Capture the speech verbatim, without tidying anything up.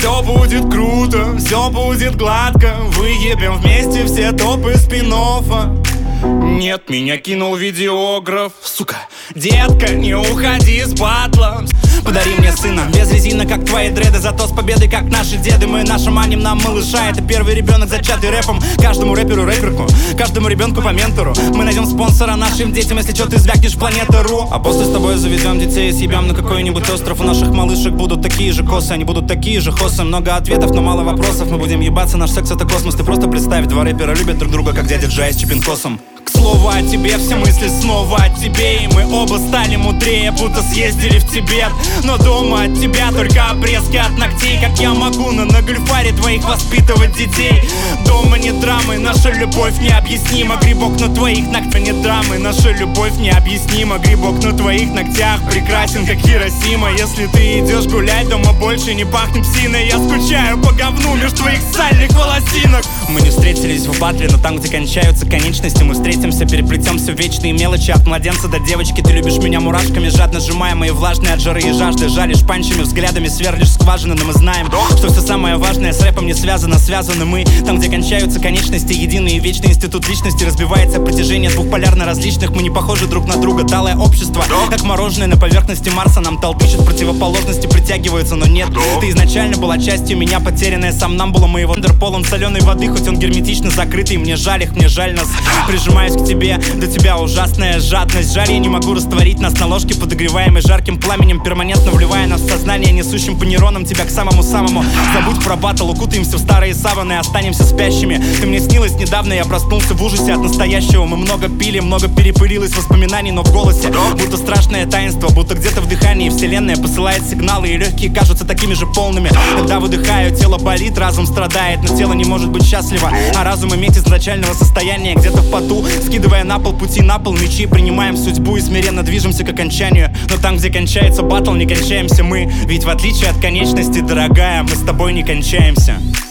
все будет круто, все будет гладко. Выебем вместе все топы спин-оффа. Нет, меня кинул видеограф. Сука, детка, не уходи с батла. Подари мне сына, без резина, как твои дреды, зато с победой, как наши деды. Мы нашим маним нам малыша. Это первый ребенок, зачатый рэпом. Каждому рэперу рэперку, каждому ребенку по ментору. Мы найдем спонсора нашим детям, если что, ты звякнешь планета.ру. А после с тобой заведем детей и съебем на какой-нибудь остров. У наших малышек будут такие же косы, они будут такие же хосы. Много ответов, но мало вопросов. Мы будем ебаться, наш секс это космос. Ты просто представь, два рэпера любят друг друга, как дядя Джай с Чипинкосом. К слову о тебе, все мысли снова о тебе. И мы оба стали мудрее, будто съездили в Тибет. Но дома от тебя только обрезки от ногтей. Как я могу на Нагльфаре твоих воспитывать детей? Дома нет драмы, наша любовь необъяснима. Грибок на твоих ногтях нет драмы, наша любовь необъяснима. Грибок на твоих ногтях прекрасен, как Хиросима. Если ты идешь гулять, дома больше не пахнет псиной. Я скучаю по говну между твоих сальных волосинок. Мы не встретились в батле, но там, где кончаются конечности, мы встретимся, переплетемся в вечные мелочи. От младенца до девочки ты любишь меня мурашками, жадно сжимая мои влажные от жары и жажды. Жалишь панчами, взглядами сверлишь скважины, но мы знаем, что все самое важное с рэпом не связано. Связаны мы там, где кончаются конечности. Единый и вечный институт личности разбивается о протяжении двух полярно различных. Мы не похожи друг на друга, талое общество, как мороженое на поверхности Марса. Нам толдычат противоположности, притягиваются, но нет. Ты изначально была частью меня, потерянная сомнамбула моего андер полон соленой воды, хоть он герметично закрытый. Мне жаль их, мне жаль нас. Прижимаюсь к тебе, до тебя ужасная жадность. Жаль, я не могу растворить нас на ложке, подогреваемой жарким пламенем, перманентно вливая нас в сознание, несущим по нейронам тебя к самому-самому. Забудь про батл, укутаемся в старые саваны, останемся спящими. Ты мне снилась недавно, я проснулся в ужасе от настоящего. Мы много пили, много перепылилось воспоминаний, но в голосе будто страшное таинство, будто где-то в дыхании вселенная посылает сигналы, и легкие кажутся такими же полными. Когда выдыхаю, тело болит, разум страдает, но тело не может быть счастливо, а разум иметь изначального состояния где-то в поту. Скидывая на пол пути, на пол мечи, принимаем судьбу и смиренно движемся к окончанию. Но там, где кончается батл, не кончаемся мы. Ведь в отличие от конечности, дорогая, мы с тобой не кончаемся.